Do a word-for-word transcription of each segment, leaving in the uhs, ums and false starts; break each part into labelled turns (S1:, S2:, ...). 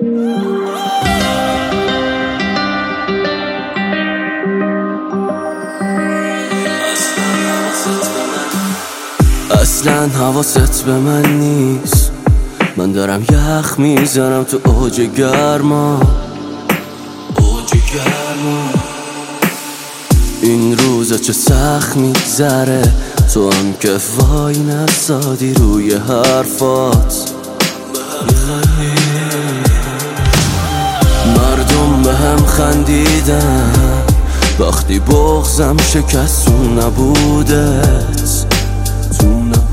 S1: اصلا حواست به من نیست، من دارم یخ میزنم تو اوج گرما اوج گرما. این روزا چه سخت میگذره، تو هم که وای نسادی روی حرفات. مردم به هم خندیدن وقتی بغضم شکست تو نبودت تو نبودت.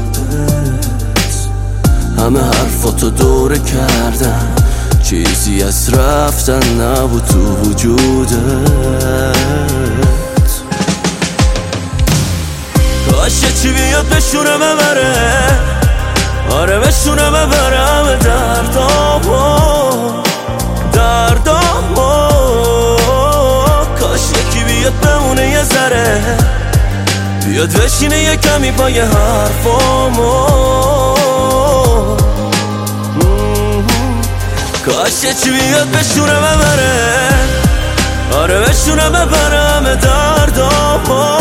S1: همه حرفاتو دوره کردن، چیزی از رفتن نبود تو وجودت. کاشه چی بیاد بشونه ببره، آره بشونه ببرم دردامو دردامو. کاش یکی بیاد بمونه یه ذره، بیاد بشینه یه کمی پای حرفامو. کاش یه چی بیاد بشونه ببره، آره بشونه ببرم دردامو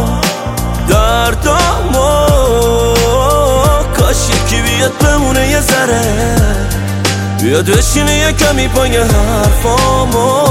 S1: دردامو. کاش یکی بیاد بمونه یه ذره، بیاد بشینه یه کمی پای حرفامو.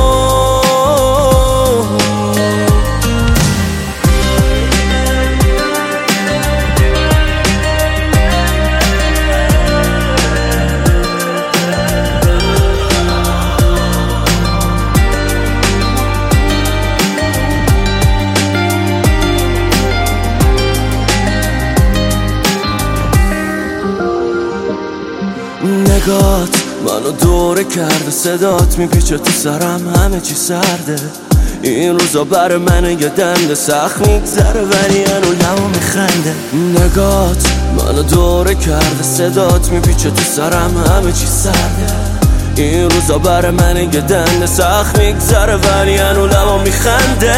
S1: نگات منو دوره کرده، صدات میپیچه تو سرم، همه چی سرده. این روزا بر منه یه دنده، سخت میگذره ولی هنو لبا میخنده. نگات منو دوره کرده، صدات میپیچه تو سرم، همه چی سرده. این روزا بر منه یه دنده، سخت میگذره ولی هنو لبا میخنده.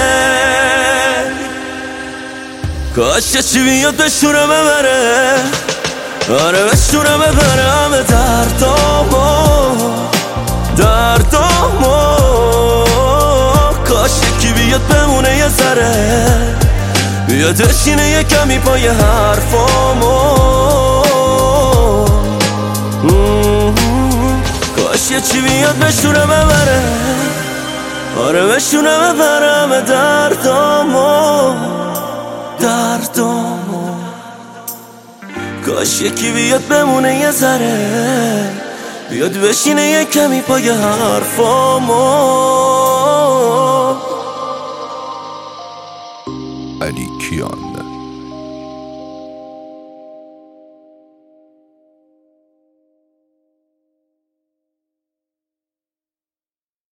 S1: کاش یه چی بیاد بشونه ببره، آره بشونه ببرم دردامو دردامو. کاش یکی بیاد بمونه یه ذره، بیاد بشینه یه کمی پای حرفامو. کاش یه چی بیاد بشونه ببره، آره بشونه ببرم دردامو دردامو. کاش یکی بیاد بمونه یه ذره، بیاد بشینه یه کمی پای حرفامو.
S2: علی کیان